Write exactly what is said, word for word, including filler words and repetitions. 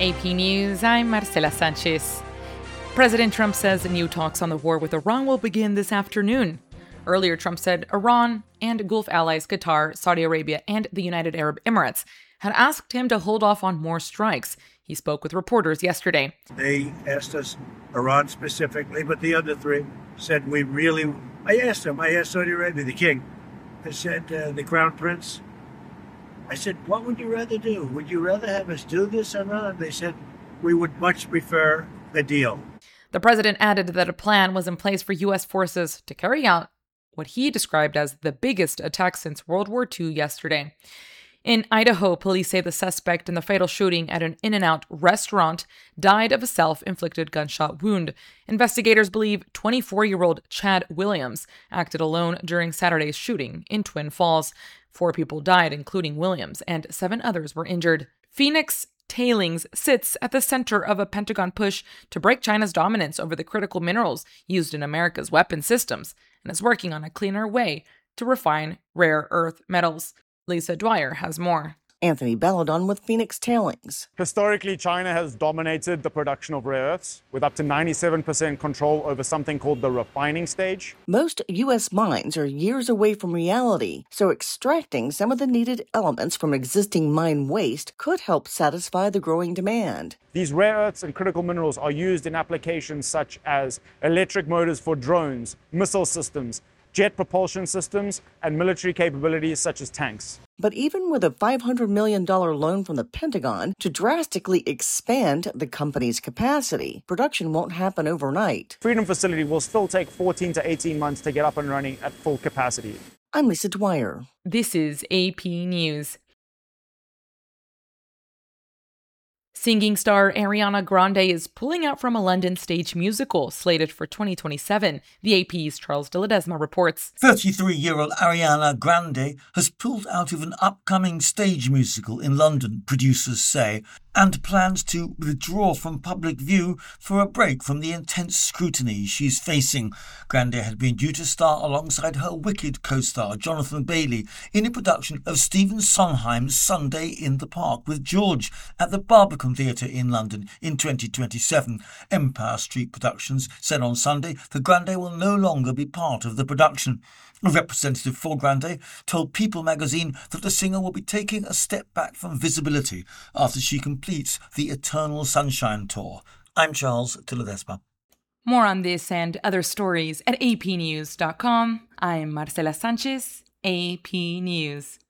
A P News, I'm Marcela Sanchez. President Trump says new talks on the war with Iran will begin this afternoon. Earlier, Trump said Iran and Gulf allies Qatar, Saudi Arabia, and the United Arab Emirates had asked him to hold off on more strikes. He spoke with reporters yesterday. They asked us, Iran specifically, but the other three said we really... I asked them, I asked Saudi Arabia, the king. I said, uh, the crown prince, I said, what would you rather do? Would you rather have us do this or not? They said, we would much prefer the deal. The president added that a plan was in place for U S forces to carry out what he described as the biggest attack since World War Two yesterday. In Idaho, police say the suspect in the fatal shooting at an In-N-Out restaurant died of a self-inflicted gunshot wound. Investigators believe twenty-four-year-old Chad Williams acted alone during Saturday's shooting in Twin Falls. Four people died, including Williams, and seven others were injured. Phoenix Tailings sits at the center of a Pentagon push to break China's dominance over the critical minerals used in America's weapon systems, and is working on a cleaner way to refine rare earth metals. Lisa Dwyer has more. Anthony Belladon with Phoenix Tailings. Historically, China has dominated the production of rare earths with up to ninety-seven percent control over something called the refining stage. Most U S mines are years away from reality, so extracting some of the needed elements from existing mine waste could help satisfy the growing demand. These rare earths and critical minerals are used in applications such as electric motors for drones, missile systems, jet propulsion systems, and military capabilities such as tanks. But even with a five hundred million dollars loan from the Pentagon to drastically expand the company's capacity, production won't happen overnight. Freedom Facility will still take fourteen to eighteen months to get up and running at full capacity. I'm Lisa Dwyer. This is A P News. Singing star Ariana Grande is pulling out from a London stage musical slated for twenty twenty-seven. The A P's Charles de Ledesma reports. thirty-three-year-old Ariana Grande has pulled out of an upcoming stage musical in London, producers say, and plans to withdraw from public view for a break from the intense scrutiny she's facing. Grande had been due to star alongside her Wicked co-star Jonathan Bailey in a production of Stephen Sondheim's Sunday in the Park with George at the Barbican Theatre in London in twenty twenty-seven. Empire Street Productions said on Sunday that Grande will no longer be part of the production. A representative for Grande told People magazine that the singer will be taking a step back from visibility after she completes the Eternal Sunshine Tour. I'm Charles de Ledesma. More on this and other stories at a p news dot com. I'm Marcela Sanchez, A P News.